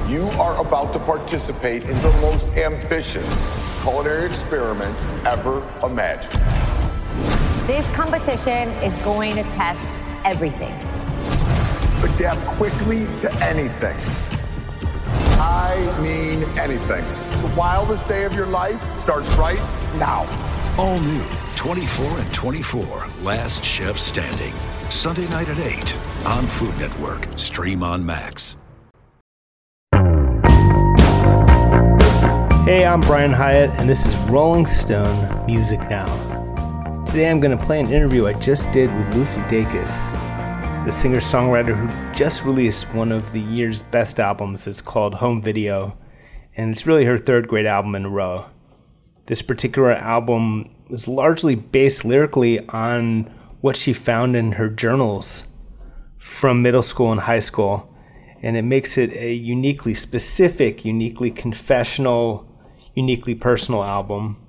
You are about to participate in the most ambitious culinary experiment ever imagined. This competition is going to test everything. Adapt quickly to anything. I mean anything. The wildest day of your life starts right now. All new 24 and 24, Last Chef Standing. Sunday night at 8 on Food Network. Stream on Max. Hey, I'm Brian Hyatt, and this is Rolling Stone Music Now. Today I'm going to play an interview I just did with Lucy Dacus, the singer-songwriter who just released one of the year's best albums. It's called Home Video, and it's really her third great album in a row. This particular album was largely based lyrically on what she found in her journals from middle school and high school, and it makes it a uniquely specific, uniquely confessional, uniquely personal album,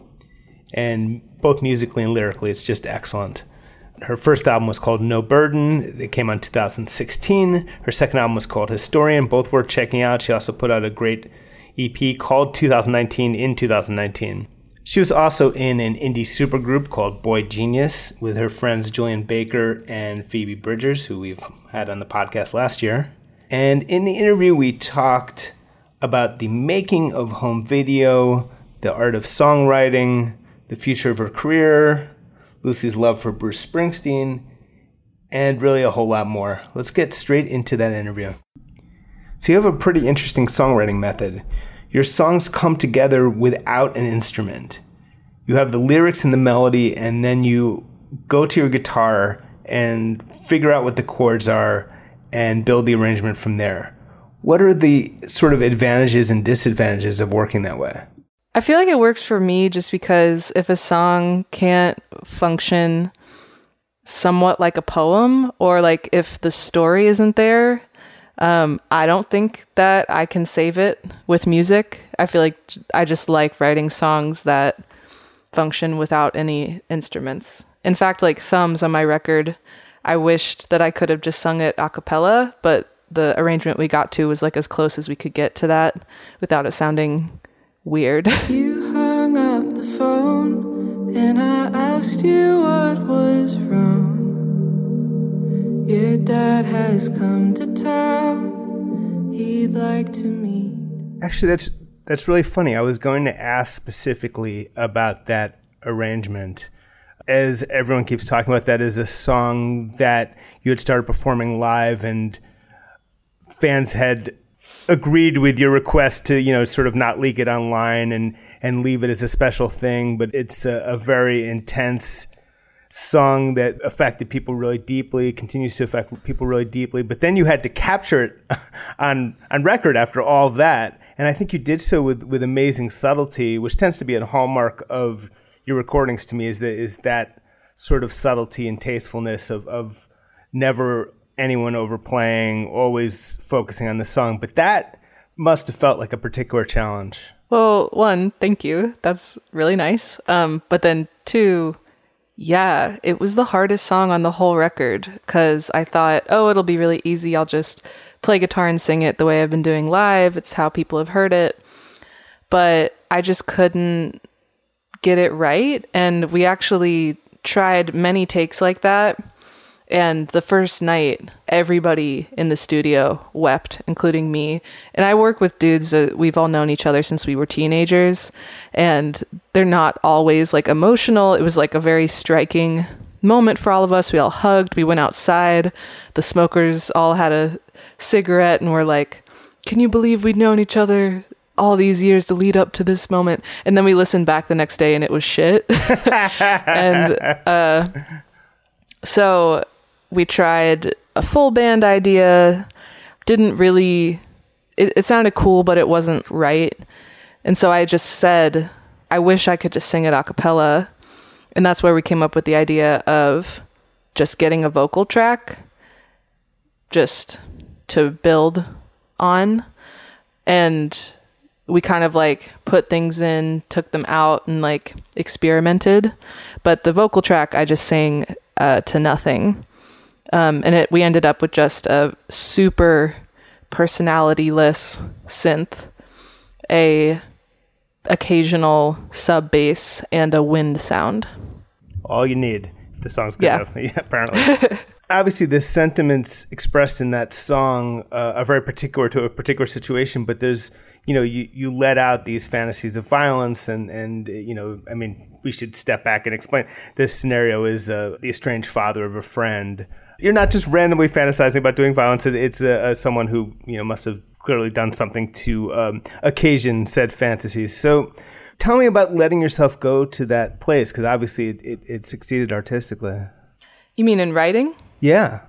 and both musically and lyrically, it's just excellent. Her first album was called No Burden. It came out in 2016. Her second album was called Historian. Both worth checking out. She also put out a great EP called 2019 in 2019. She was also in an indie supergroup called Boy Genius with her friends Julian Baker and Phoebe Bridgers, who we've had on the podcast last year. And in the interview, we talked about the making of Home Video, the art of songwriting, the future of her career, Lucy's love for Bruce Springsteen, and really a whole lot more. Let's get straight into that interview. So you have a pretty interesting songwriting method. Your songs come together without an instrument. You have the lyrics and the melody, and then you go to your guitar and figure out what the chords are and build the arrangement from there. What are the sort of advantages and disadvantages of working that way? I feel like it works for me just because if a song can't function somewhat like a poem, or like if the story isn't there, I don't think that I can save it with music. I feel like I just like writing songs that function without any instruments. In fact, like Thumbs on my record, I wished that I could have just sung it a cappella, but the arrangement we got to was like as close as we could get to that without it sounding weird. You hung up the phone and I asked you what was wrong. Your dad has come to town. He'd like to meet. Actually, that's really funny. I was going to ask specifically about that arrangement. As everyone keeps talking about, that is a song that you had started performing live, and fans had agreed with your request to, sort of not leak it online and leave it as a special thing. But it's a very intense song that affected people really deeply, continues to affect people really deeply. But then you had to capture it on record after all of that. And I think you did so with amazing subtlety, which tends to be a hallmark of your recordings to me, is that sort of subtlety and tastefulness of never anyone overplaying, always focusing on the song. But that must have felt like a particular challenge. Well, one, thank you. That's really nice. But then two, yeah, it was the hardest song on the whole record because I thought, it'll be really easy. I'll just play guitar and sing it the way I've been doing live. It's how people have heard it. But I just couldn't get it right. And we actually tried many takes like that. And the first night, everybody in the studio wept, including me. And I work with dudes that we've all known each other since we were teenagers. And they're not always like emotional. It was like a very striking moment for all of us. We all hugged. We went outside. The smokers all had a cigarette and were like, can you believe we'd known each other all these years to lead up to this moment? And then we listened back the next day and it was shit. And so we tried a full band idea. Didn't really, it sounded cool, but it wasn't right. And so I just said, I wish I could just sing it a cappella. And that's where we came up with the idea of just getting a vocal track just to build on. And we kind of like put things in, took them out, and like experimented. But the vocal track, I just sang to nothing. And we ended up with just a super personality-less synth, a occasional sub bass, and a wind sound. All you need if the song's good enough. Yeah, apparently. Obviously, the sentiments expressed in that song are very particular to a particular situation, but there's, you let out these fantasies of violence and I mean, we should step back and explain. This scenario is the estranged father of a friend. You're not just randomly fantasizing about doing violence. It's someone who, must have clearly done something to occasion said fantasies. So tell me about letting yourself go to that place, because obviously it succeeded artistically. You mean in writing? Yeah.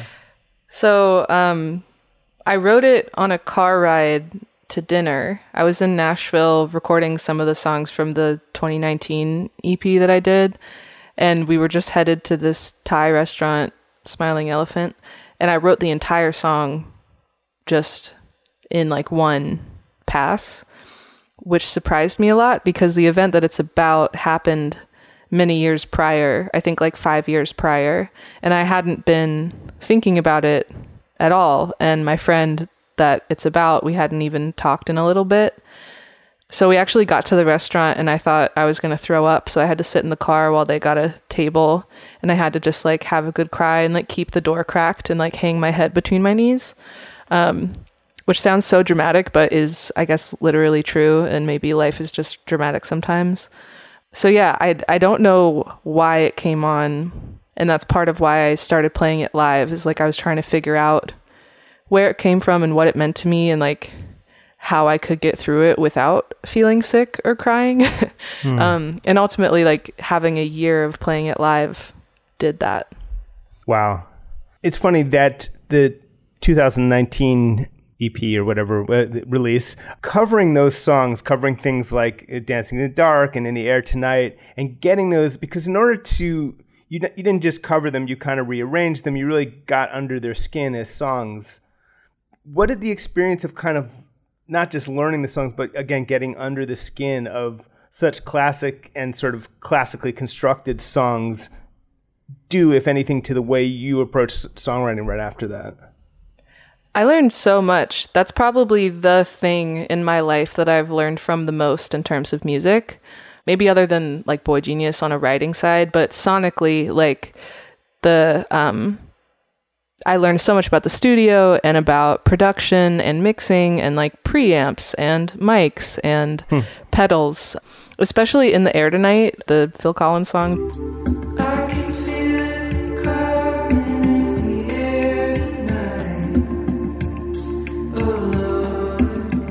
So I wrote it on a car ride to dinner. I was in Nashville recording some of the songs from the 2019 EP that I did, and we were just headed to this Thai restaurant, Smiling Elephant, and I wrote the entire song just in like one pass, which surprised me a lot because the event that it's about happened many years prior, I think like 5 years prior, and I hadn't been thinking about it at all. And my friend that it's about, we hadn't even talked in a little bit. So we actually got to the restaurant and I thought I was going to throw up. So I had to sit in the car while they got a table, and I had to just like have a good cry and like keep the door cracked and like hang my head between my knees, which sounds so dramatic, but is, I guess, literally true. And maybe life is just dramatic sometimes. So yeah, I don't know why it came on, and that's part of why I started playing it live, is like I was trying to figure out where it came from and what it meant to me, and like how I could get through it without feeling sick or crying. And ultimately, like having a year of playing it live did that. Wow. It's funny that the 2019 EP or whatever release, covering those songs, covering things like Dancing in the Dark and In the Air Tonight, and getting those, because in order to, you didn't just cover them, you kind of rearranged them, you really got under their skin as songs. What did the experience of kind of not just learning the songs, but again, getting under the skin of such classic and sort of classically constructed songs do, if anything, to the way you approached songwriting right after that? I learned so much. That's probably the thing in my life that I've learned from the most in terms of music. Maybe other than like Boy Genius on a writing side, but sonically, like I learned so much about the studio and about production and mixing and like preamps and mics and pedals, especially In the Air Tonight, the Phil Collins song. I can feel it coming in the air tonight. Oh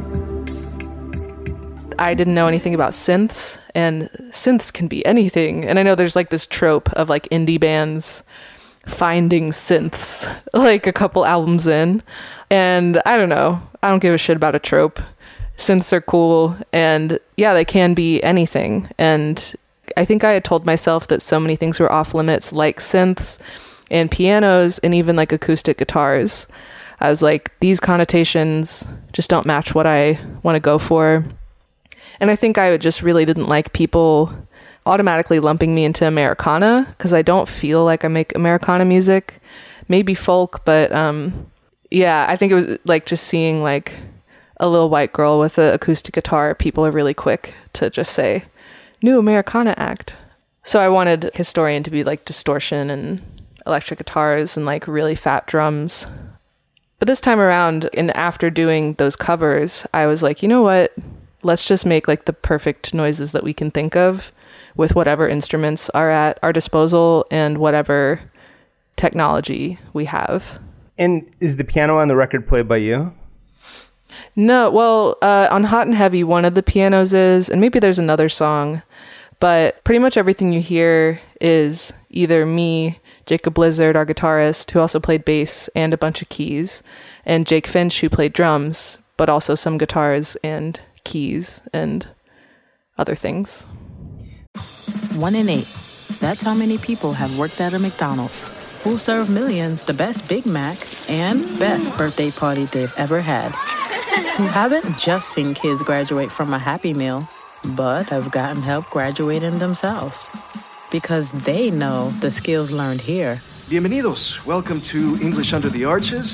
Lord. I didn't know anything about synths, and synths can be anything. And I know there's like this trope of like indie bands finding synths like a couple albums in, and I don't know, I don't give a shit about a trope. Synths are cool, and yeah, they can be anything. And I think I had told myself that so many things were off limits, like synths and pianos and even like acoustic guitars. I was like, these connotations just don't match what I want to go for. And I think I just really didn't like people automatically lumping me into Americana, because I don't feel like I make Americana music. Maybe folk, but yeah, I think it was like just seeing like a little white girl with an acoustic guitar, people are really quick to just say new Americana act. So I wanted Historian to be like distortion and electric guitars and like really fat drums. But this time around, and after doing those covers, I was like, you know what, let's just make like the perfect noises that we can think of with whatever instruments are at our disposal and whatever technology we have. And is the piano on the record played by you? No, well, on Hot and Heavy, one of the pianos is, and maybe there's another song, but pretty much everything you hear is either me, Jacob Blizzard, our guitarist, who also played bass and a bunch of keys, and Jake Finch, who played drums, but also some guitars and keys and other things. 1 in 8. That's how many people have worked at a McDonald's, who serve millions the best Big Mac and best birthday party they've ever had. Who haven't just seen kids graduate from a Happy Meal, but have gotten help graduating themselves. Because they know the skills learned here. Bienvenidos. Welcome to English Under the Arches.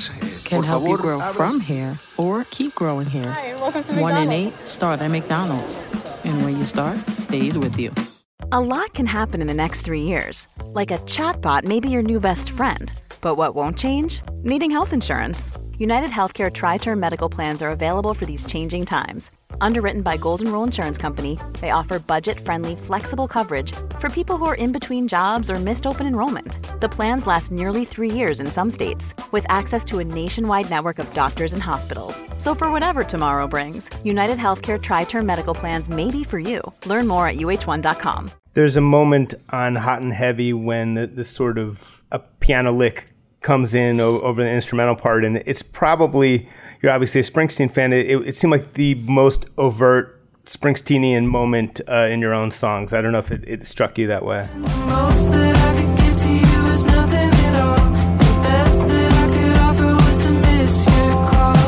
can help you grow from hair or keep growing hair. Hi, welcome to 1 in McDonald's. 8 start at McDonald's. And where you start stays with you. A lot can happen in the next 3 years. Like a chatbot may be your new best friend. But what won't change? Needing health insurance. United Healthcare Tri-Term Medical Plans are available for these changing times. Underwritten by Golden Rule Insurance Company, they offer budget-friendly, flexible coverage for people who are in between jobs or missed open enrollment. The plans last nearly 3 years in some states, with access to a nationwide network of doctors and hospitals. So for whatever tomorrow brings, United Healthcare Tri-Term Medical Plans may be for you. Learn more at uh1.com. There's a moment on Hot and Heavy when the sort of a piano lick comes in over the instrumental part, and it's probably, you're obviously a Springsteen fan, it seemed like the most overt Springsteenian moment in your own songs. I don't know if it struck you that way. Most that I could give to you is nothing at all. The best that I could offer was to miss your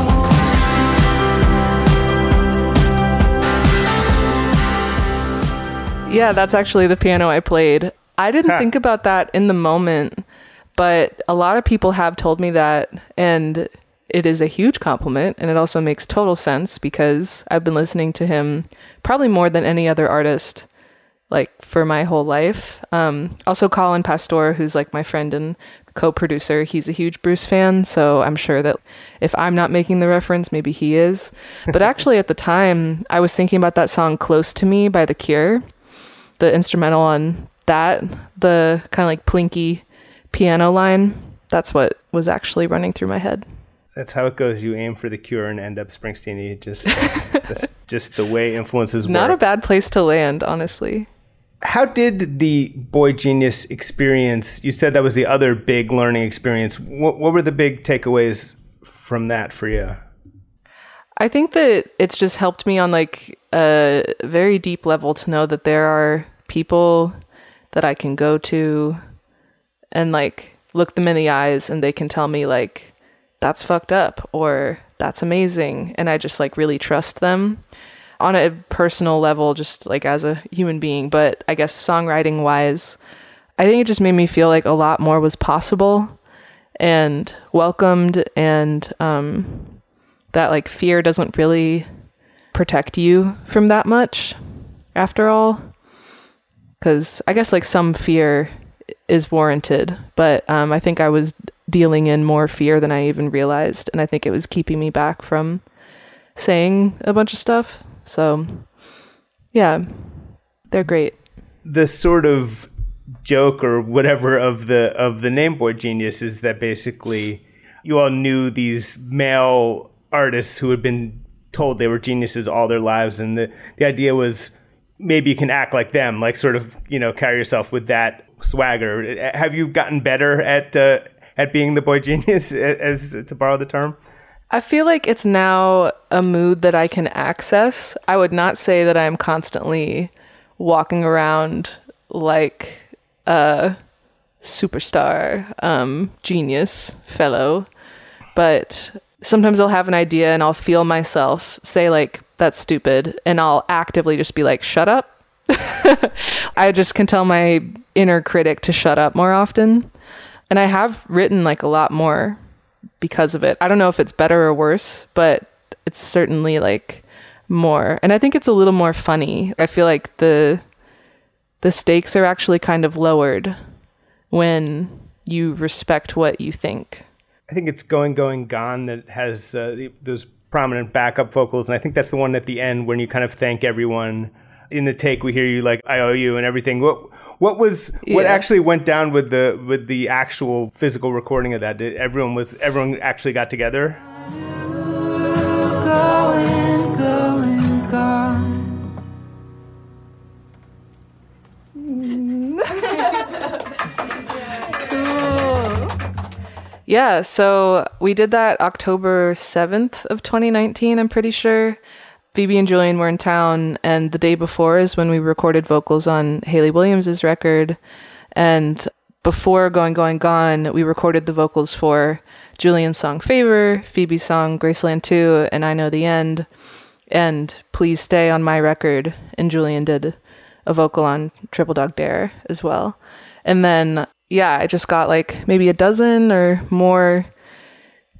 call. Yeah, that's actually the piano I played. I didn't think about that in the moment, but a lot of people have told me that, and it is a huge compliment, and it also makes total sense because I've been listening to him probably more than any other artist, like, for my whole life. Also, Colin Pastor, who's like my friend and co-producer, he's a huge Bruce fan, so I'm sure that if I'm not making the reference, maybe he is. But actually, at the time, I was thinking about that song "Close to Me" by The Cure, the instrumental on that, the kind of like plinky piano line. That's what was actually running through my head. That's how it goes. You aim for The Cure and end up Springsteen. That's just the way influences work. Not a bad place to land, honestly. How did the Boy Genius experience, you said that was the other big learning experience. What were the big takeaways from that for you? I think that it's just helped me on like a very deep level to know that there are people that I can go to and like look them in the eyes and they can tell me like, that's fucked up or that's amazing. And I just like really trust them on a personal level, just like as a human being. But I guess songwriting wise, I think it just made me feel like a lot more was possible and welcomed, and that like fear doesn't really protect you from that much after all. Because I guess like some fear is warranted, but I think I was dealing in more fear than I even realized, and I think it was keeping me back from saying a bunch of stuff. So yeah, they're great. The sort of joke or whatever of the name Boy Genius is that basically you all knew these male artists who had been told they were geniuses all their lives, and the idea was maybe you can act like them, like sort of, you know, carry yourself with that swagger. Have you gotten better at being the boy genius, as to borrow the term? I feel like it's now a mood that I can access. I would not say that I'm constantly walking around like a superstar, genius fellow, but sometimes I'll have an idea and I'll feel myself say like, that's stupid, and I'll actively just be like, shut up. I just can tell my inner critic to shut up more often. And I have written like a lot more because of it. I don't know if it's better or worse, but it's certainly like more. And I think it's a little more funny. I feel like the stakes are actually kind of lowered when you respect what you think. I think it's Going, Going, Gone that has those prominent backup vocals. And I think that's the one at the end when you kind of thank everyone. In the take, we hear you like, I owe you and everything. What actually went down with the actual physical recording of that? Everyone actually got together? Going, going, gone. Yeah, so we did that October 7th of 2019, I'm pretty sure. Phoebe and Julian were in town, and the day before is when we recorded vocals on Hayley Williams' record. And before Going, Going, Gone, we recorded the vocals for Julian's song Favor, Phoebe's song Graceland 2, and I Know the End, and Please Stay on my record. And Julian did a vocal on Triple Dog Dare as well. And then, yeah, I just got like maybe a dozen or more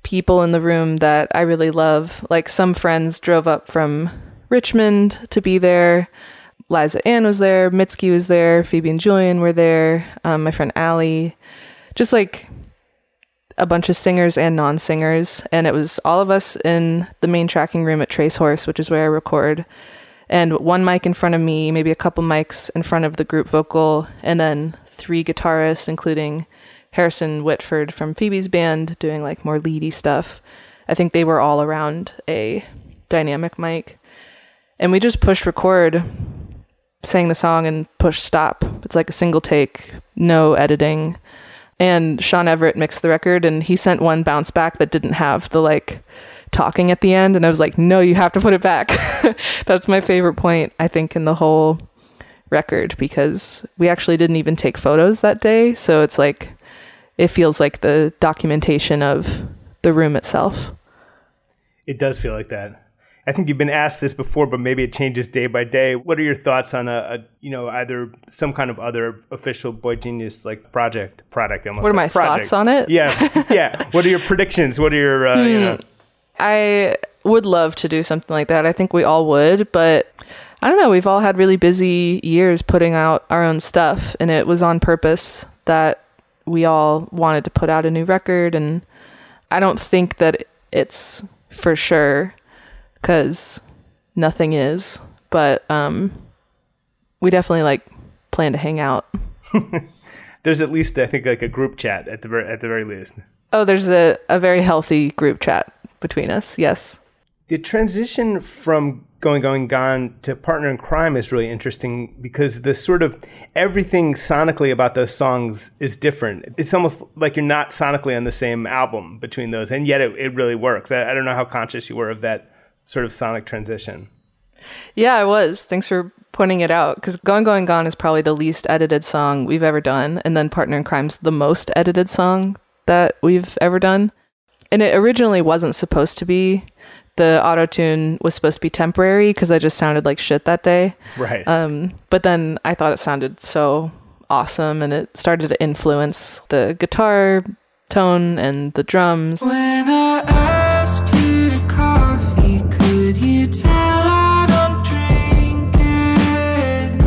people in the room that I really love. Like some friends drove up from Richmond to be there. Liza Ann was there, Mitski was there, Phoebe and Julian were there, my friend Allie, just like a bunch of singers and non-singers. And it was all of us in the main tracking room at Trace Horse, which is where I record. And one mic in front of me, maybe a couple mics in front of the group vocal, and then 3 guitarists, including Harrison Whitford from Phoebe's band, doing like more leady stuff. I think they were all around a dynamic mic. And we just pushed record, sang the song, and pushed stop. It's like a single take, no editing. And Sean Everett mixed the record, and he sent one bounce back that didn't have the like talking at the end. And I was like, no, you have to put it back. That's my favorite point, I think, in the whole record, because we actually didn't even take photos that day. So it's like, it feels like the documentation of the room itself. It does feel like that. I think you've been asked this before, but maybe it changes day by day. What are your thoughts on either some kind of other official Boy Genius like product? What are my thoughts on it? Yeah. What are your predictions? What are your I would love to do something like that. I think we all would, but I don't know. We've all had really busy years putting out our own stuff, and it was on purpose that we all wanted to put out a new record. And I don't think that it's for sure, because nothing is, but we definitely like plan to hang out. There's at least, I think, like a group chat at the very least. Oh, there's a very healthy group chat between us. Yes. The transition from Going Gone to Partner in Crime is really interesting, because the sort of everything sonically about those songs is different. It's almost like you're not sonically on the same album between those, and yet it really works. I don't know how conscious you were of that sort of sonic transition. Yeah, I was. Thanks for pointing it out, because Going Gone is probably the least edited song we've ever done, and then Partner in Crime's the most edited song that we've ever done. And it originally wasn't supposed to be. The auto-tune was supposed to be temporary because I just sounded like shit that day. Right. But then I thought it sounded so awesome, and it started to influence the guitar tone and the drums. When I asked you to coffee, could you tell I don't drink it?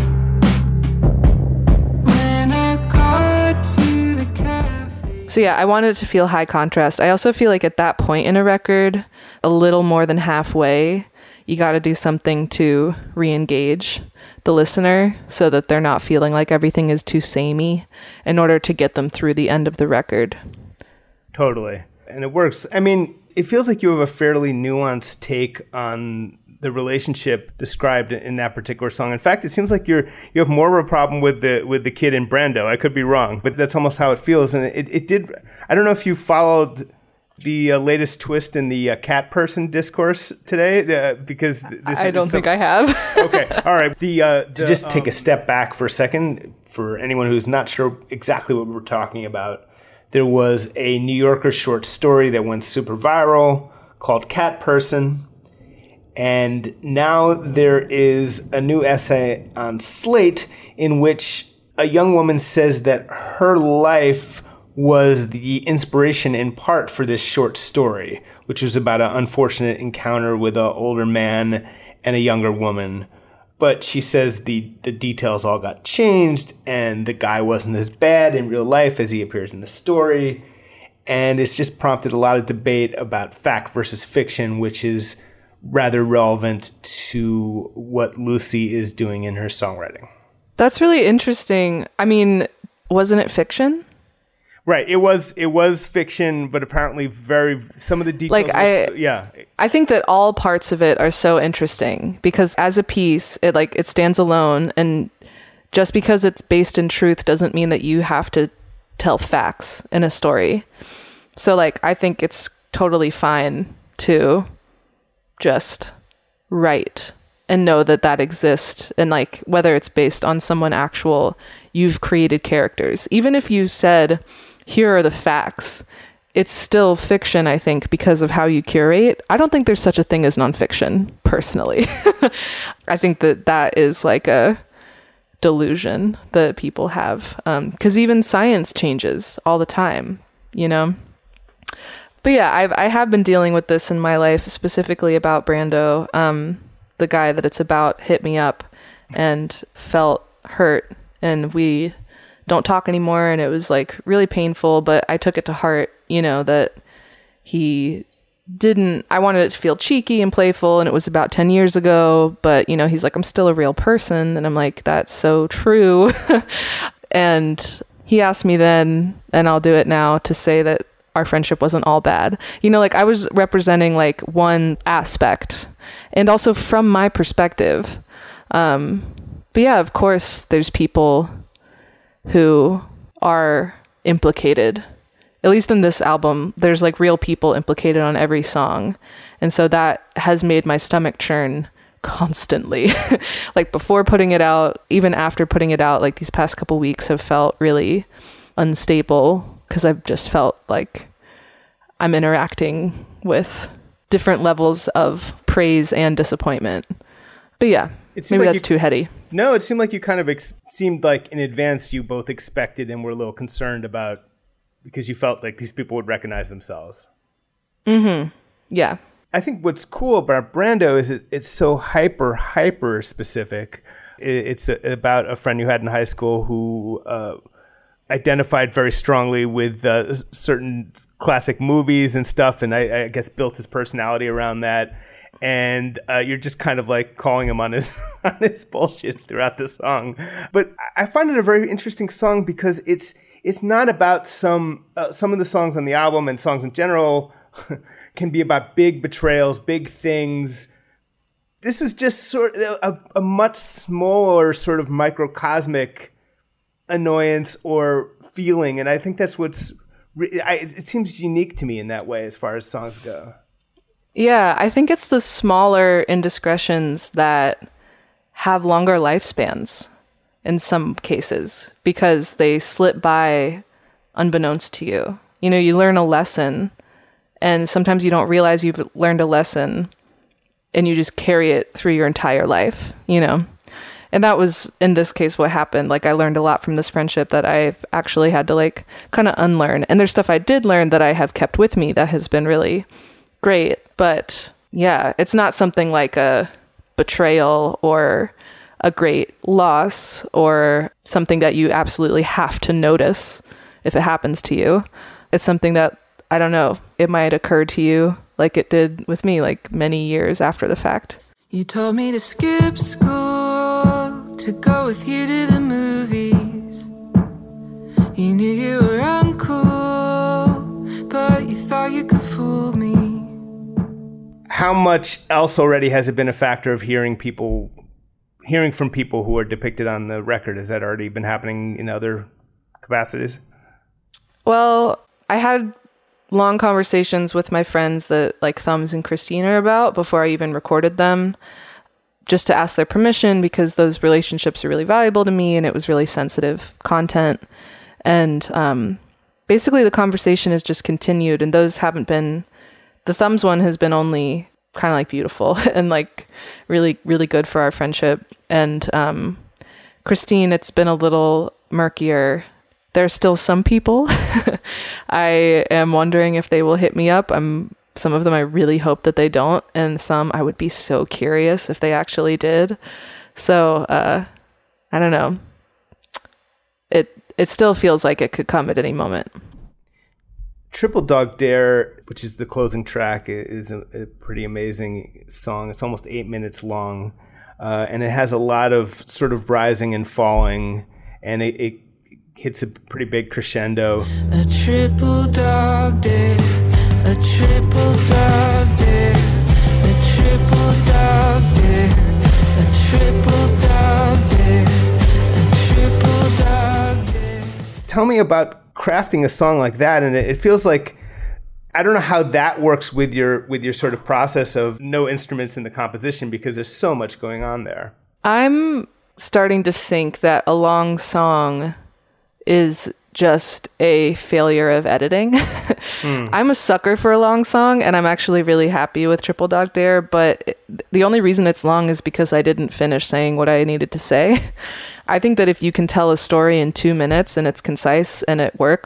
When I got to the cafe. So yeah, I wanted it to feel high contrast. I also feel like at that point in a record, a little more than halfway, you got to do something to re-engage the listener so that they're not feeling like everything is too samey in order to get them through the end of the record. Totally. And it works. I mean, it feels like you have a fairly nuanced take on the relationship described in that particular song. In fact, it seems like you have more of a problem with the kid in Brando. I could be wrong, but that's almost how it feels. And it did. I don't know if you followed the latest twist in the cat person discourse today, because this I don't think I have. Okay, all right. To just take a step back for a second, for anyone who's not sure exactly what we're talking about, there was a New Yorker short story that went super viral called Cat Person, and now there is a new essay on Slate in which a young woman says that her life was the inspiration in part for this short story, which was about an unfortunate encounter with an older man and a younger woman. But she says the details all got changed, and the guy wasn't as bad in real life as he appears in the story. And it's just prompted a lot of debate about fact versus fiction, which is rather relevant to what Lucy is doing in her songwriting. That's really interesting. I mean, wasn't it fiction? Right. It was fiction, but apparently some of the details. I think that all parts of it are so interesting because as a piece, it stands alone, and just because it's based in truth doesn't mean that you have to tell facts in a story. So I think it's totally fine to just write and know that exists, and whether it's based on someone actual, you've created characters. Even if you said, here are the facts, it's still fiction, I think, because of how you curate. I don't think there's such a thing as nonfiction, personally. I think that is a delusion that people have, because even science changes all the time, you know? But yeah, I have been dealing with this in my life, specifically about Brando. The guy that it's about hit me up and felt hurt, and we don't talk anymore, and it was like really painful, but I took it to heart, that he didn't, I wanted it to feel cheeky and playful, and it was about 10 years ago, but he's like, I'm still a real person, and I'm like, that's so true. And he asked me then, and I'll do it now, to say that our friendship wasn't all bad. Like I was representing like one aspect, and also from my perspective. But yeah, of course, there's people who are implicated. At least in this album, there's like real people implicated on every song. And so that has made my stomach churn constantly. Like before putting it out, even after putting it out, like these past couple weeks have felt really unstable, because I've just felt like I'm interacting with different levels of praise and disappointment. But yeah, maybe that's too heady. No, it seemed like you kind of seemed like in advance you both expected and were a little concerned about, because you felt like these people would recognize themselves. Mm-hmm. Yeah. I think what's cool about Brando is it's so hyper specific. It's about a friend you had in high school who identified very strongly with certain classic movies and stuff, and I guess built his personality around that. And you're just kind of like calling him on his on his bullshit throughout the song. But I find it a very interesting song because it's not about some of the songs on the album, and songs in general can be about big betrayals, big things. This is just sort of a much smaller sort of microcosmic annoyance or feeling, and I think that's it seems unique to me in that way as far as songs go. Yeah, I think it's the smaller indiscretions that have longer lifespans in some cases, because they slip by unbeknownst to you. You learn a lesson, and sometimes you don't realize you've learned a lesson, and you just carry it through your entire life, And that was, in this case, what happened. Like, I learned a lot from this friendship that I've actually had to, like, kind of unlearn. And there's stuff I did learn that I have kept with me that has been really great. But, yeah, it's not something like a betrayal or a great loss or something that you absolutely have to notice if it happens to you. It's something that, I don't know, it might occur to you like it did with me, like, many years after the fact. You told me to skip school, to go with you to the movies. You knew you were uncool, but you thought you could fool me. How much else already has it been a factor of hearing from people who are depicted on the record? Has that already been happening in other capacities? Well, I had long conversations with my friends that like Thumbs and Christine are about before I even recorded them, just to ask their permission, because those relationships are really valuable to me and it was really sensitive content. And basically the conversation has just continued, and those haven't been, the Thumbs one has been only kind of like beautiful and like really, really good for our friendship. And Christine, it's been a little murkier. There's still some people I am wondering if they will hit me up. Some of them I really hope that they don't, and some I would be so curious if they actually did. So I don't know. It still feels like it could come at any moment. Triple Dog Dare, which is the closing track, is a pretty amazing song. It's almost 8 minutes long, and it has a lot of sort of rising and falling, and it hits a pretty big crescendo. A triple dog dare, a triple dog dare, a triple dog dare, a triple dog dare, a triple dog dare. Tell me about crafting a song like that, and it feels like, I don't know how that works with your sort of process of no instruments in the composition, because there's so much going on there. I'm starting to think that a long song is just a failure of editing. I'm a sucker for a long song, and I'm actually really happy with Triple Dog Dare, but the only reason it's long is because I didn't finish saying what I needed to say. I think that if you can tell a story in 2 minutes and it's concise and it works,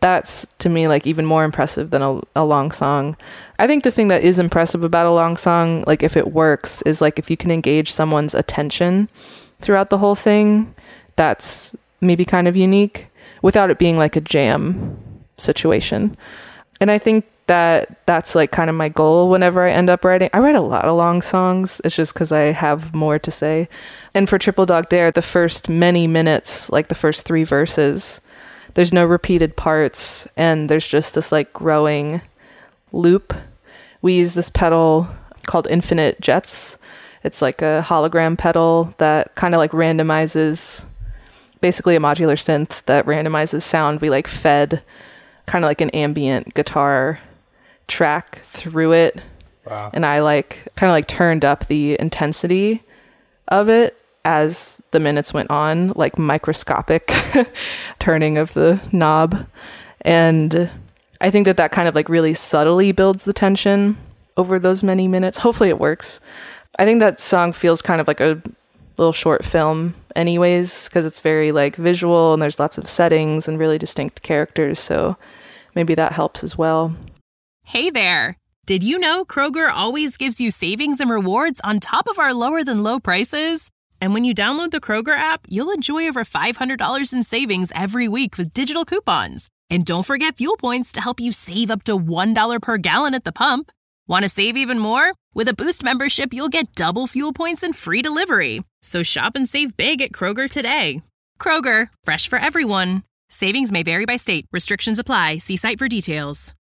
that's to me like even more impressive than a long song. I think the thing that is impressive about a long song, like if it works, is like if you can engage someone's attention throughout the whole thing, that's maybe kind of unique without it being like a jam situation. And I think that that's like kind of my goal whenever I end up writing. I write a lot of long songs. It's just because I have more to say. And for Triple Dog Dare, the first many minutes, like the first 3 verses, there's no repeated parts, and there's just this like growing loop. We use this pedal called Infinite Jets. It's like a hologram pedal that kind of like randomizes, basically a modular synth that randomizes sound. We like fed kind of like an ambient guitar track through it. Wow. And I like kind of like turned up the intensity of it as the minutes went on, like microscopic turning of the knob. And I think that kind of like really subtly builds the tension over those many minutes. Hopefully it works. I think that song feels kind of like a little short film anyways, because it's very like visual and there's lots of settings and really distinct characters. So maybe that helps as well. Hey there. Did you know Kroger always gives you savings and rewards on top of our lower than low prices? And when you download the Kroger app, you'll enjoy over $500 in savings every week with digital coupons. And don't forget fuel points to help you save up to $1 per gallon at the pump. Want to save even more? With a Boost membership, you'll get double fuel points and free delivery. So shop and save big at Kroger today. Kroger, fresh for everyone. Savings may vary by state. Restrictions apply. See site for details.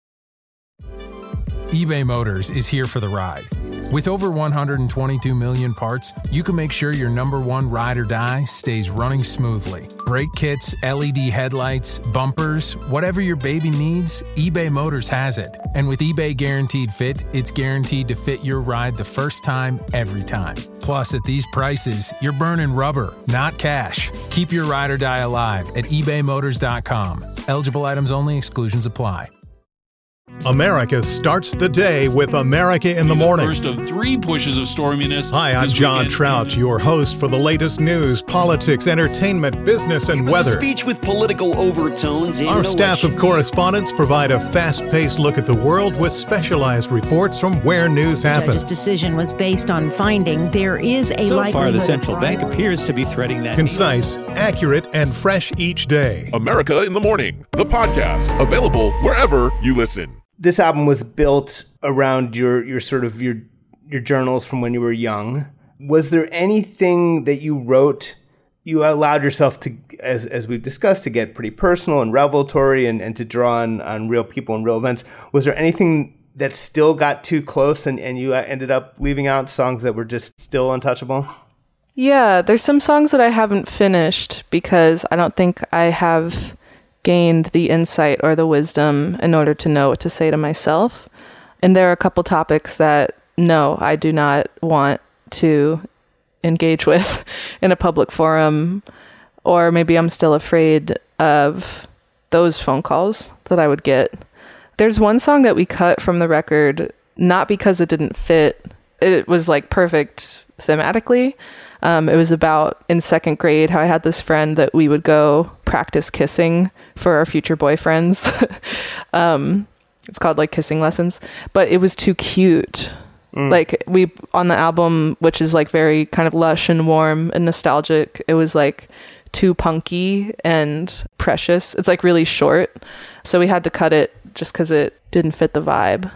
eBay Motors is here for the ride. With over 122 million parts, you can make sure your number one ride or die stays running smoothly. Brake kits, LED headlights, bumpers, whatever your baby needs, eBay Motors has it. And with eBay Guaranteed Fit, it's guaranteed to fit your ride the first time, every time. Plus, at these prices, you're burning rubber, not cash. Keep your ride or die alive at ebaymotors.com. Eligible items only. Exclusions apply. America starts the day with America in the Morning. First of 3 pushes of storminess. Hi, I'm John Trout, your host for the latest news, politics, entertainment, business, and weather. A speech with political overtones. Our staff of correspondents provide a fast-paced look at the world with specialized reports from where news happens. The decision was based on finding there is a likelihood. So far, the central bank appears to be threading that. Concise, accurate, and fresh each day. America in the Morning, the podcast, available wherever you listen. This album was built around your sort of your journals from when you were young. Was there anything that you wrote, you allowed yourself to, as we've discussed, to get pretty personal and revelatory and to draw on real people and real events? Was there anything that still got too close and you ended up leaving out songs that were just still untouchable? Yeah, there's some songs that I haven't finished because I don't think I have gained the insight or the wisdom in order to know what to say to myself. And there are a couple topics that, no, I do not want to engage with in a public forum, or maybe I'm still afraid of those phone calls that I would get. There's one song that we cut from the record, not because it didn't fit. It was like perfect thematically. It was about in 2nd grade how I had this friend that we would go practice kissing for our future boyfriends. It's called like Kissing Lessons, but it was too cute. Like we on the album, which is like very kind of lush and warm and nostalgic, it was like too punky and precious. It's like really short. So we had to cut it just because it didn't fit the vibe.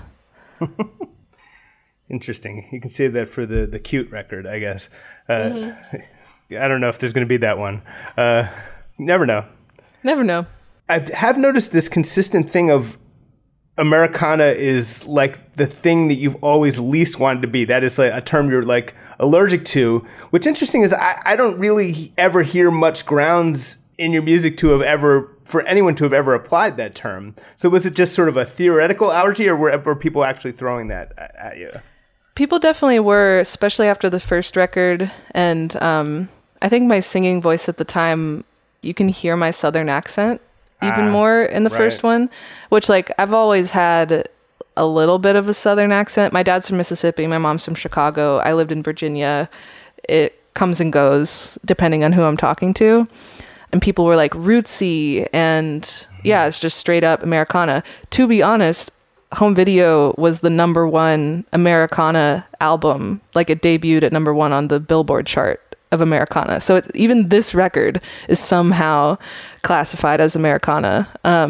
Interesting. You can save that for the cute record, I guess. I don't know if there's going to be that one. Never know. Never know. I have noticed this consistent thing of Americana is like the thing that you've always least wanted to be. That is like a term you're like allergic to. What's interesting is I don't really ever hear much grounds in your music to have ever, for anyone to have ever applied that term. So was it just sort of a theoretical allergy, or were people actually throwing that at you? People definitely were, especially after the first record. And I think my singing voice at the time, you can hear my Southern accent even more in the first one, which like I've always had a little bit of a Southern accent. My dad's from Mississippi. My mom's from Chicago. I lived in Virginia. It comes and goes depending on who I'm talking to. and people were like rootsy, and yeah, it's just straight up Americana. To be honest, Home Video was the #1 Americana album. Like, it debuted at #1 on the Billboard chart of Americana. So even this record is somehow classified as Americana,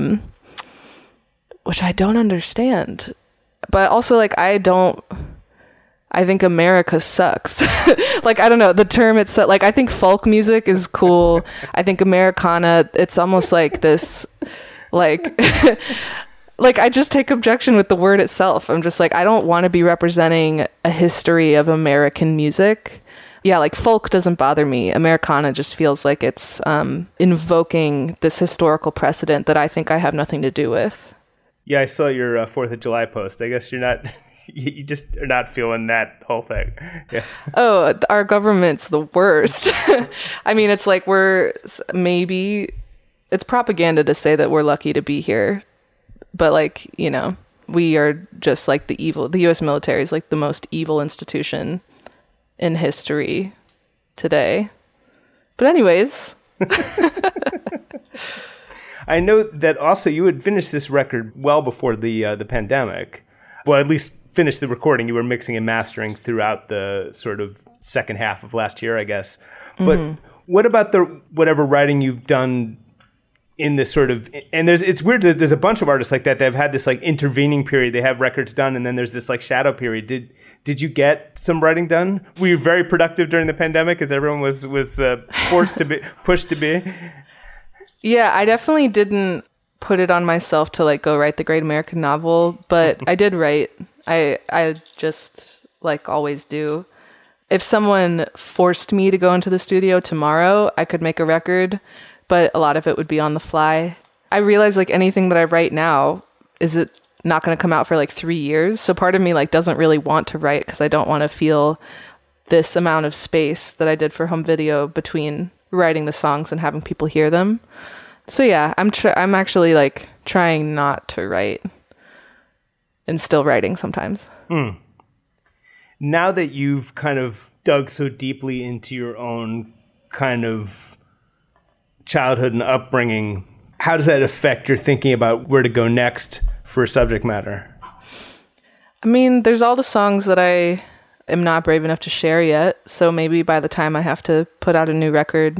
which I don't understand. But also, like, I think America sucks. Like, I don't know, the term itself, like, I think folk music is cool. I think Americana, it's almost like this, like, like, I just take objection with the word itself. I'm just like, I don't want to be representing a history of American music. Yeah, like, folk doesn't bother me. Americana just feels like it's invoking this historical precedent that I think I have nothing to do with. Yeah, I saw your 4th of July post. I guess you're not... You just are not feeling that whole thing. Yeah. Oh, our government's the worst. I mean, it's like it's propaganda to say that we're lucky to be here. But, like, you know, we are just like the U.S. military is like the most evil institution in history today. But anyways. I know that also you had finished this record well before the pandemic. Well, at least finished the recording. You were mixing and mastering throughout the sort of second half of last year, I guess. But what about whatever writing you've done in this sort of, and it's weird, there's a bunch of artists like that have had this like intervening period. They have records done, and then there's this like shadow period. Did you get some writing done? Were you very productive during the pandemic as everyone was pushed to be? Yeah, I definitely didn't put it on myself to like go write the Great American Novel, but I did write. I just like always do. If someone forced me to go into the studio tomorrow, I could make a record, but a lot of it would be on the fly. I realize like anything that I write now, is it not going to come out for like 3 years? So part of me like doesn't really want to write because I don't want to feel this amount of space that I did for Home Video between writing the songs and having people hear them. So yeah, I'm actually like trying not to write and still writing sometimes. Now that you've kind of dug so deeply into your own kind of childhood and upbringing, how does that affect your thinking about where to go next for subject matter? I mean, there's all the songs that I am not brave enough to share yet. So maybe by the time I have to put out a new record,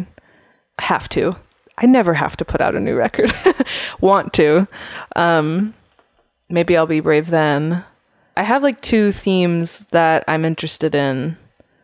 I never have to put out a new record. Want to. Maybe I'll be brave then. I have like 2 themes that I'm interested in.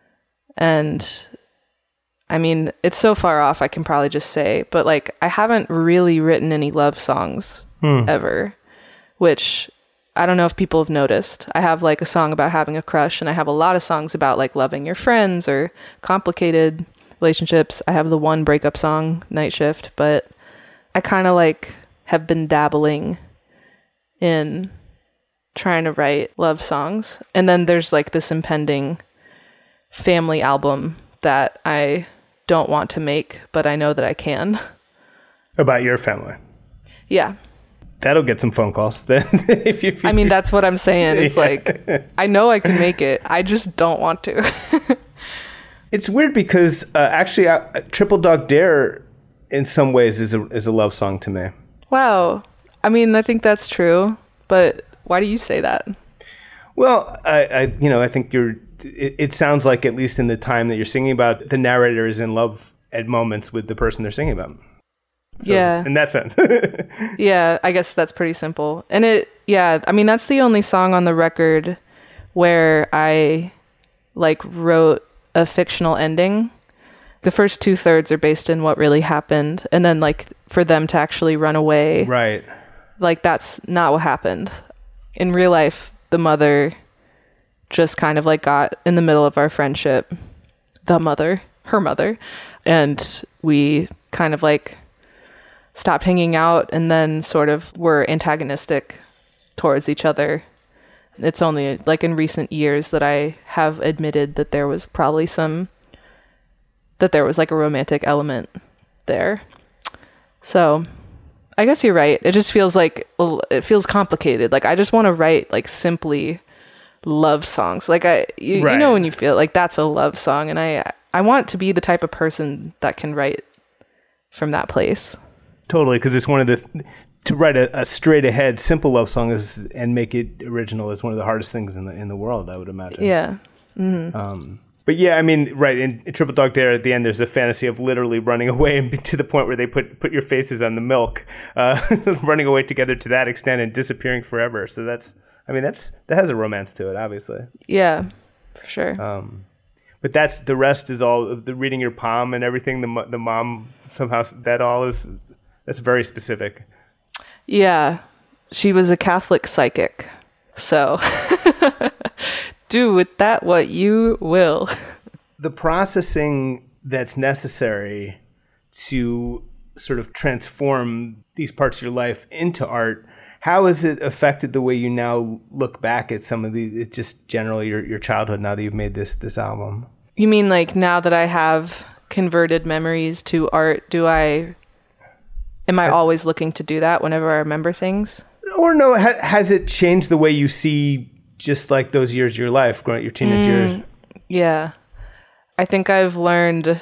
And I mean, it's so far off, I can probably just say, but like, I haven't really written any love songs ever, which I don't know if people have noticed. I have like a song about having a crush, and I have a lot of songs about like loving your friends or complicated relationships. I have the one breakup song, Night Shift, but I kind of like have been dabbling in trying to write love songs. And then there's like this impending family album that I don't want to make, but I know that I can. About your family? Yeah. That'll get some phone calls then. I mean, that's what I'm saying. It's like, I know I can make it. I just don't want to. It's weird because actually Triple Dog Dare in some ways is a love song to me. Wow. I mean, I think that's true, but why do you say that? Well, I think it sounds like, at least in the time that you're singing about, the narrator is in love at moments with the person they're singing about. So, yeah. In that sense. Yeah, I guess that's pretty simple. And I mean, that's the only song on the record where I like wrote a fictional ending. The first 2/3 are based in what really happened. And then like for them to actually run away. Right. Like that's not what happened. In real life, the mother just kind of like got in the middle of our friendship. Her mother. And we kind of like stopped hanging out, and then sort of were antagonistic towards each other. It's only like in recent years that I have admitted that there was probably like a romantic element there. So I guess you're right. It just feels like, it feels complicated. Like I just want to write like simply love songs. Like you know, when you feel like that's a love song, and I want to be the type of person that can write from that place. Totally, because it's one of the... To write a straight ahead, simple love song and make it original is one of the hardest things in the world, I would imagine. Yeah. Mm-hmm. But yeah, I mean, right, in Triple Dog Dare at the end, there's a fantasy of literally running away and to the point where they put your faces on the milk, running away together to that extent and disappearing forever. So that has a romance to it, obviously. Yeah, for sure. But the rest is all the reading your palm and everything. The mom somehow, that's very specific. Yeah, she was a Catholic psychic, so do with that what you will. The processing that's necessary to sort of transform these parts of your life into art, how has it affected the way you now look back at some of the, just generally your childhood now that you've made this album? You mean like now that I have converted memories to art, am I always looking to do that whenever I remember things? Or no, has it changed the way you see just like those years of your life, growing up your teenage years? Yeah. I think I've learned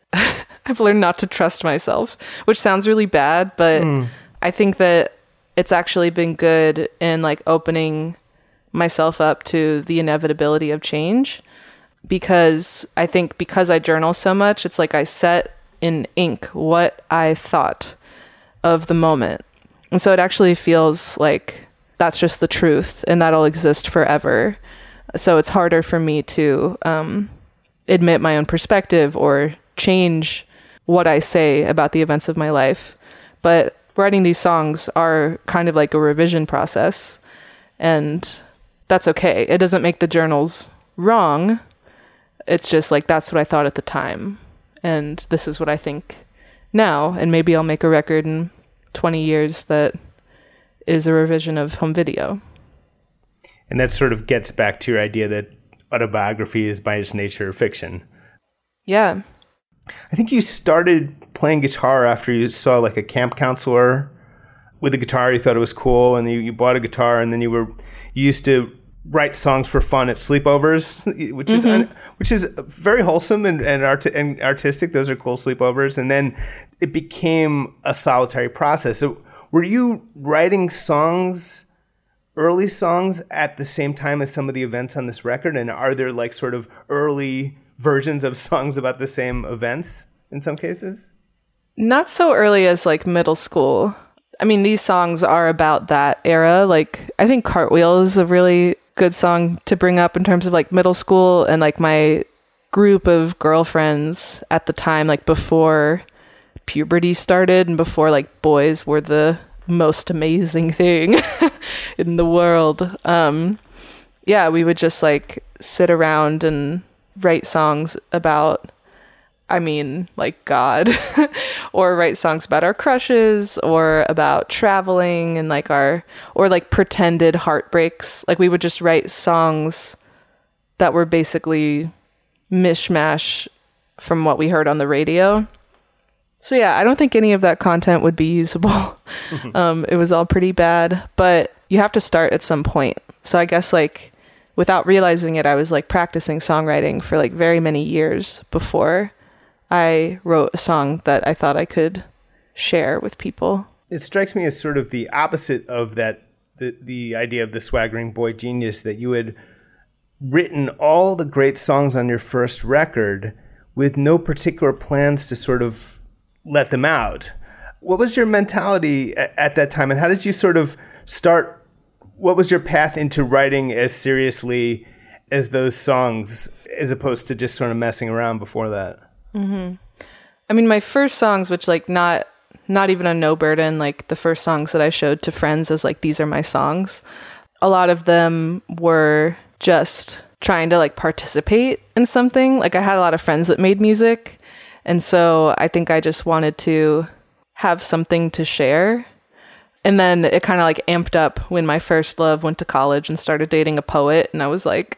not to trust myself, which sounds really bad, but I think that it's actually been good in like opening myself up to the inevitability of change, because I think because I journal so much, it's like I set in ink what I thought of the moment. And so it actually feels like that's just the truth and that'll exist forever. So it's harder for me to admit my own perspective or change what I say about the events of my life. But writing these songs are kind of like a revision process, and that's okay. It doesn't make the journals wrong. It's just like, that's what I thought at the time, and this is what I think now, and maybe I'll make a record in 20 years that is a revision of home video. And that sort of gets back to your idea that autobiography is by its nature fiction. Yeah. I think you started playing guitar after you saw like a camp counselor with a guitar. You thought it was cool, and you bought a guitar, and then you used to write songs for fun at sleepovers, which is very wholesome and artistic. Those are cool sleepovers. And then it became a solitary process. So were you writing early songs at the same time as some of the events on this record? And are there like sort of early versions of songs about the same events in some cases? Not so early as like middle school. I mean, these songs are about that era. Like, I think Cartwheel is a really good song to bring up in terms of like middle school and like my group of girlfriends at the time, like before puberty started and before like boys were the most amazing thing in the world. Yeah, we would just like sit around and write songs about, I mean, like God, or write songs about our crushes or about traveling and like or like pretended heartbreaks. Like we would just write songs that were basically mishmash from what we heard on the radio. So yeah, I don't think any of that content would be usable. It was all pretty bad, but you have to start at some point. So I guess like without realizing it, I was like practicing songwriting for like very many years before I wrote a song that I thought I could share with people. It strikes me as sort of the opposite of that, the idea of the swaggering boy genius, that you had written all the great songs on your first record with no particular plans to sort of let them out. What was your mentality at that time, and how did you sort of start? What was your path into writing as seriously as those songs, as opposed to just sort of messing around before that? Mm-hmm. I mean, my first songs, which like not even a No Burden, like the first songs that I showed to friends as like, these are my songs. A lot of them were just trying to like participate in something. Like I had a lot of friends that made music. And so I think I just wanted to have something to share. And then it kind of like amped up when my first love went to college and started dating a poet. And I was like,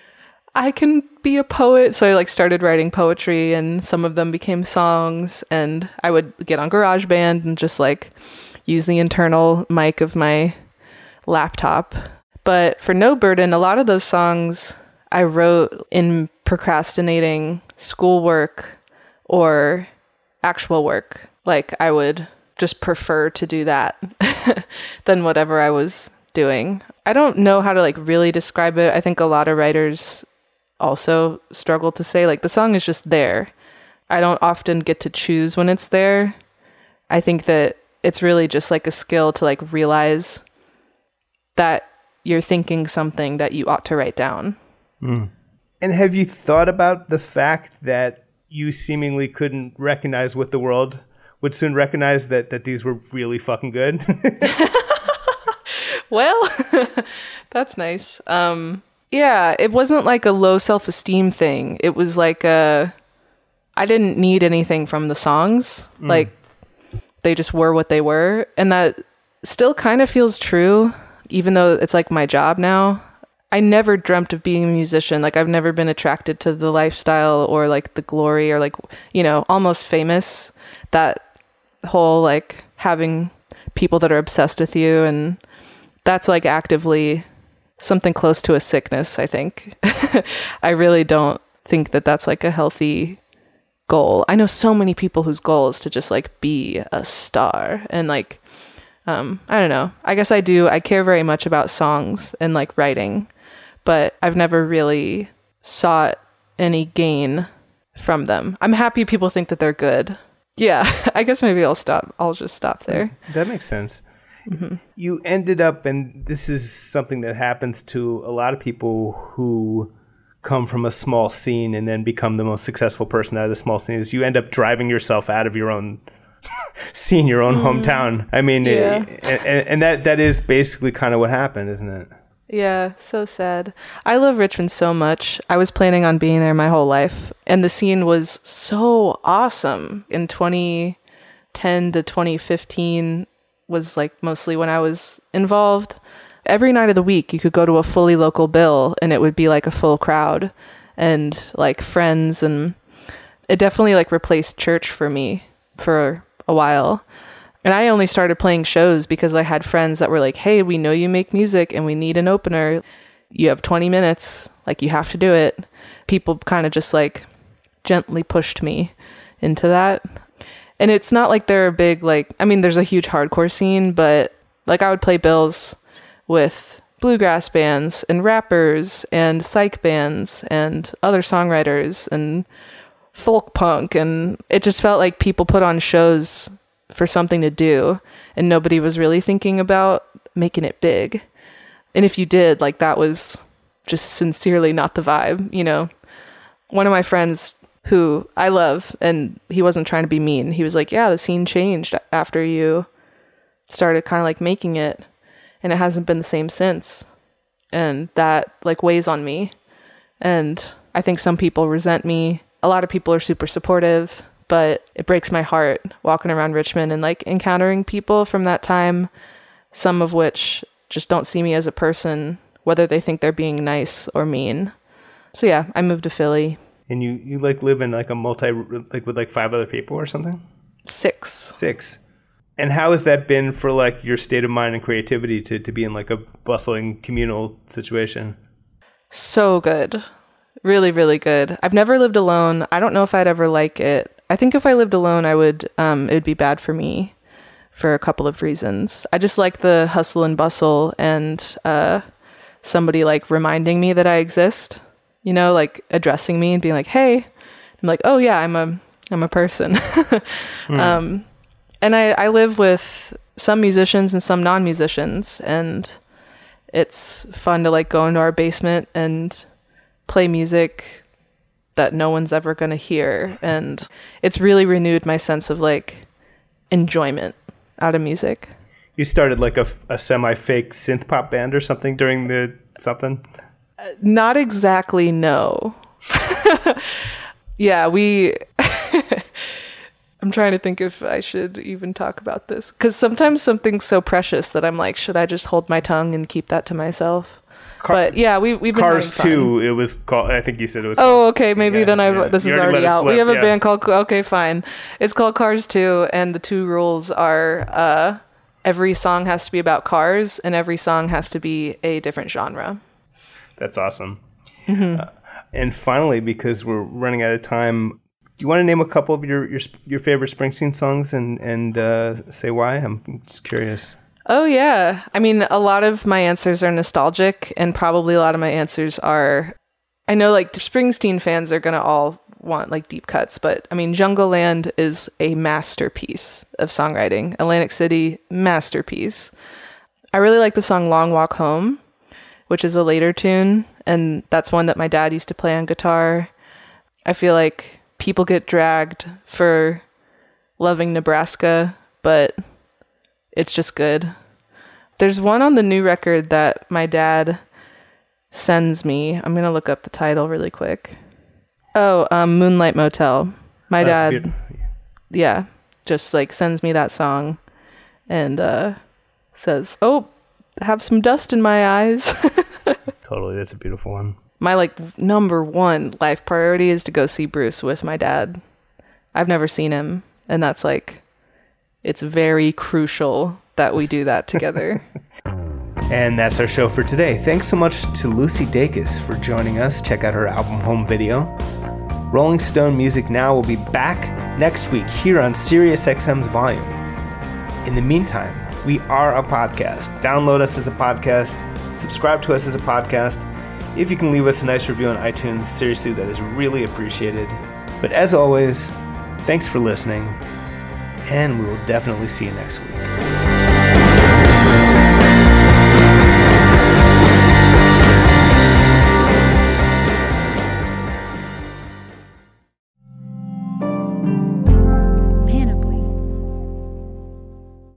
I can be a poet. So I like started writing poetry, and some of them became songs, and I would get on GarageBand and just like use the internal mic of my laptop. But for No Burden, a lot of those songs I wrote in procrastinating schoolwork or actual work. Like I would just prefer to do that than whatever I was doing. I don't know how to like really describe it. I think a lot of writers also struggle to say like the song is just there. I don't often get to choose when it's there. I think that it's really just like a skill to like realize that you're thinking something that you ought to write down. Mm. And have you thought about the fact that you seemingly couldn't recognize what the world would soon recognize that these were really fucking good? Well, that's nice. Yeah, it wasn't like a low self-esteem thing. It was like I didn't need anything from the songs. Like they just were what they were. And that still kind of feels true, even though it's like my job now. I never dreamt of being a musician. Like I've never been attracted to the lifestyle or like the glory or like, you know, almost famous. That whole like having people that are obsessed with you, and that's like actively something close to a sickness, I think. I really don't think that that's like a healthy goal. I know so many people whose goal is to just like be a star, and like I don't know. I guess I do. I care very much about songs and like writing, but I've never really sought any gain from them. I'm happy people think that they're good. Yeah, I guess maybe I'll just stop there. That makes sense. Mm-hmm. You ended up, and this is something that happens to a lot of people who come from a small scene and then become the most successful person out of the small scene, is you end up driving yourself out of your own scene, your own hometown. I mean, yeah. and that is basically kind of what happened, isn't it? Yeah, so sad. I love Richmond so much. I was planning on being there my whole life, and the scene was so awesome. In 2010 to 2015 was like mostly when I was involved. Every night of the week you could go to a fully local bill and it would be like a full crowd and like friends, and it definitely like replaced church for me for a while. And I only started playing shows because I had friends that were like, hey, we know you make music and we need an opener. You have 20 minutes, like you have to do it. People kind of just like gently pushed me into that. And it's not like they're a big, like, I mean, there's a huge hardcore scene, but like I would play bills with bluegrass bands and rappers and psych bands and other songwriters and folk punk. And it just felt like people put on shows for something to do, and nobody was really thinking about making it big. And if you did, like that was just sincerely not the vibe, you know. One of my friends who I love, and he wasn't trying to be mean, he was like, yeah, the scene changed after you started kind of like making it, and it hasn't been the same since. And that like weighs on me, and I think some people resent me. A lot of people are super supportive, but it breaks my heart walking around Richmond and like encountering people from that time, some of which just don't see me as a person, whether they think they're being nice or mean. So yeah, I moved to Philly. And you like live in like a like with like 5 other people or something? 6. And how has that been for like your state of mind and creativity to be in like a bustling communal situation? So good. Really, really good. I've never lived alone. I don't know if I'd ever like it. I think if I lived alone, it would be bad for me for a couple of reasons. I just like the hustle and bustle and somebody like reminding me that I exist, you know, like addressing me and being like, hey, I'm like, oh yeah, I'm a person. And I live with some musicians and some non-musicians, and it's fun to like go into our basement and play music that no one's ever going to hear. And it's really renewed my sense of like enjoyment out of music. You started like a semi-fake synth pop band or something during the something? Not exactly, no. Yeah, I'm trying to think if I should even talk about this, because sometimes something's so precious that I'm like, should I just hold my tongue and keep that to myself? But yeah, we've been Cars 2. It was called. I think you said it was. Oh, okay. Maybe then this is already out. We have a band called. Okay, fine. It's called Cars 2, and the 2 rules are every song has to be about cars, and every song has to be a different genre. That's awesome. Mm-hmm. And finally, because we're running out of time, you want to name a couple of your favorite Springsteen songs and say why? I'm just curious. Oh, yeah. I mean, a lot of my answers are nostalgic, and probably a lot of my answers are... I know, like, Springsteen fans are going to all want, like, deep cuts, but, I mean, Jungle Land is a masterpiece of songwriting. Atlantic City, masterpiece. I really like the song Long Walk Home, which is a later tune, and that's one that my dad used to play on guitar. I feel like people get dragged for loving Nebraska, but it's just good. There's one on the new record that my dad sends me. I'm going to look up the title really quick. Oh, Moonlight Motel. My dad, yeah, just like sends me that song and says, oh, have some dust in my eyes. Totally, that's a beautiful one. My like number one life priority is to go see Bruce with my dad. I've never seen him, and that's like, it's very crucial that we do that together. And that's our show for today. Thanks so much to Lucy Dacus for joining us. Check out her album home video. Rolling Stone Music Now will be back next week here on SiriusXM's Volume. In the meantime, we are a podcast. Download us as a podcast. Subscribe to us as a podcast. If you can leave us a nice review on iTunes, seriously, that is really appreciated. But as always, thanks for listening, and we will definitely see you next week.